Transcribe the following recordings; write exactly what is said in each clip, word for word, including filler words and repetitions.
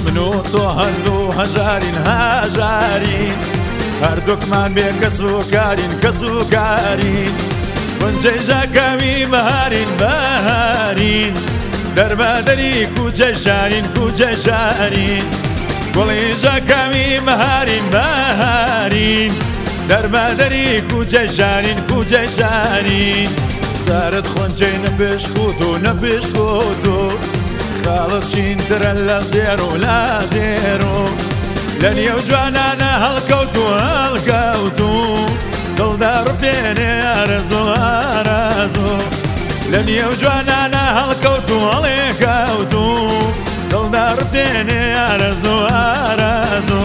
من و تۆ هەردوو هەژارین هەژارین هەردووکمان بێ کەس و کارین کەس و کارین گونجەی ژاکاوی بەهارین بەهارین دەربەدەری کوچە ژارین کوچە ژارین گوڵی ژاکاوی بەهارین بەهارین دەربەدەری کوچە ژارین کوچە ژارین سارت خۆنجەی نەپێشکوت و نەپێشکوت و خاڵت شینترە لە زێرۆ لە زێرۆ لە نێو جوانانە هەڵکەوت و هەڵکەوت و دڵدا ڕپێنێ ئارەزۆ ئارەزۆ لە نێو جوانانە هەڵکەوت و هەڵێکەوت و دڵدا ڕپێنێ ئارەزۆ ئارەزۆ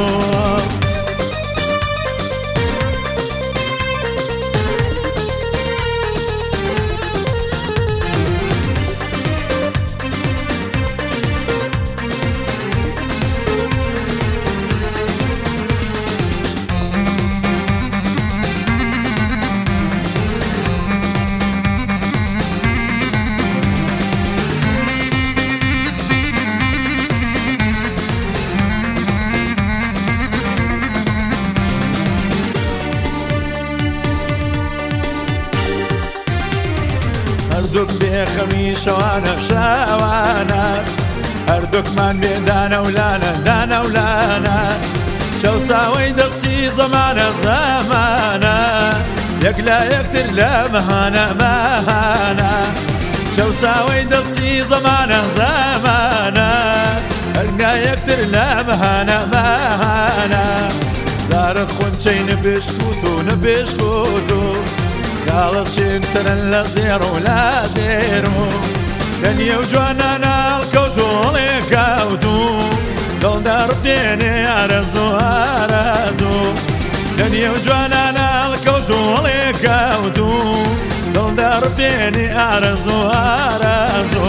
هەردووک بێخەمی شەوانە شەوانە هەردووکمان بێ دانەولانە دانەولانە چەوساوەی دەستی زەمانە زەمانە یەک لا یەکتر لە مەهانە مەهانە چەوساوەی دەستی زەمانە زەمانە هەرگا یەکتر لە مەهانە مەهانە دارت خۆنچەی نەبێشکوت و نەبێشکوت و خاڵت شینترن لە زێرۆ لە زێرۆ لە نێو جوانانە هەڵکەوت و هەڵێکەوت و دڵدا ڕپێنێ ئارەزۆ ئارەزۆ لە نێو جوانانە هەڵکەوت و هەڵێکەوت و دڵدا ڕپێنێ ئارەزۆ ئارەزۆ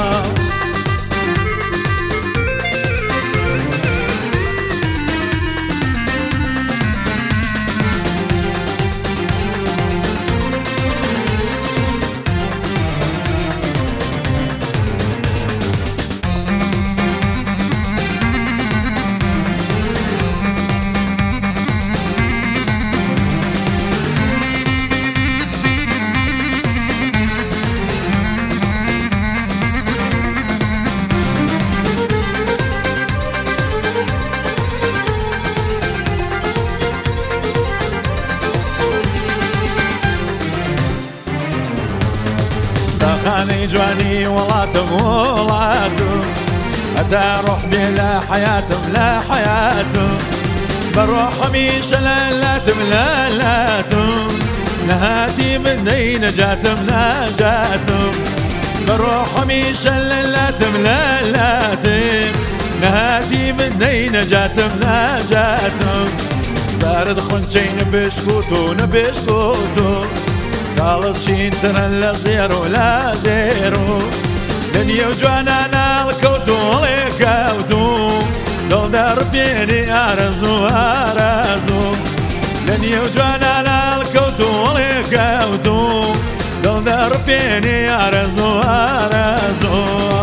خانەی جوانی وڵاتم وڵاتم هەتا ڕۆح بێ لە حەیاتم لە حەیاتم بەڕۆح هەمیشە لە لاتم لە لاتم نەهاتی من دەی نەجاتم نەجاتم بەڕۆح هەمیشە لە لاتم لە لاتم نەهاتی من دەی نەجاتم نەجاتم سارت خۆنچەی نەبێشکوت و نەبێشکوت و خاڵت شینترە لە زێرۆ لە زێرۆ لە نێو جوانانە هەڵکەوت و هەڵێکەوت و دڵدا ڕپێنێ ئارەزۆ ئارەزۆ لە نێو جوانانە هەڵکەوت و هەڵێکەوت و دڵدا ڕپێنێ ئارەزۆ ئارەزۆ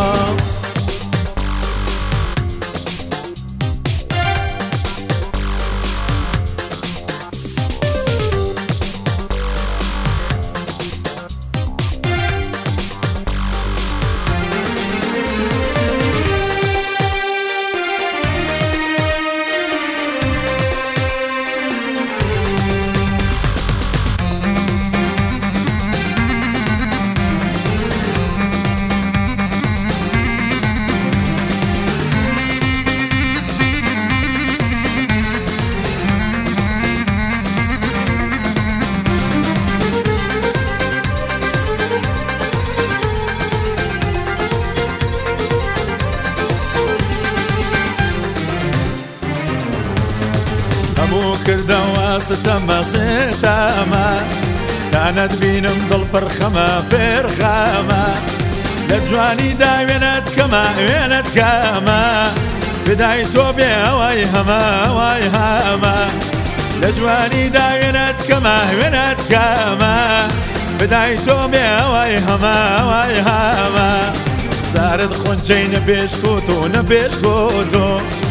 هەموو کردەوە ستەمە ستەمە تانەت بینم دڵ پڕخەمە پێرخەمە لە جوانیدا وێنەت کەمە وێنەت کەمە بدای تۆ بێ ئەوەی هەمە ئەوەی هەمە لە جوانیدا وێنەت کەمە وێنەت کەمە بدای تۆ بێ ئەوەی هەمە ئەوەی هەمە سارت خۆنچەی نەبێشکوت و نەبێشکوت و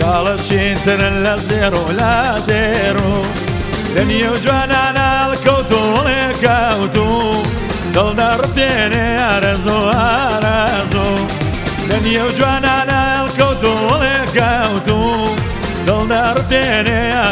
شاڵەشینترن لە زێرۆ لە زێرۆ لە نێو جوانانە هەڵکەوتوو ڕێکەوتوو دڵدا ڕفتێنێ ئارەزۆ ئارەزۆ لە نێو جوانانە هەڵکەوتوو ڕێکەوتوو دڵدا ڕفتێنێ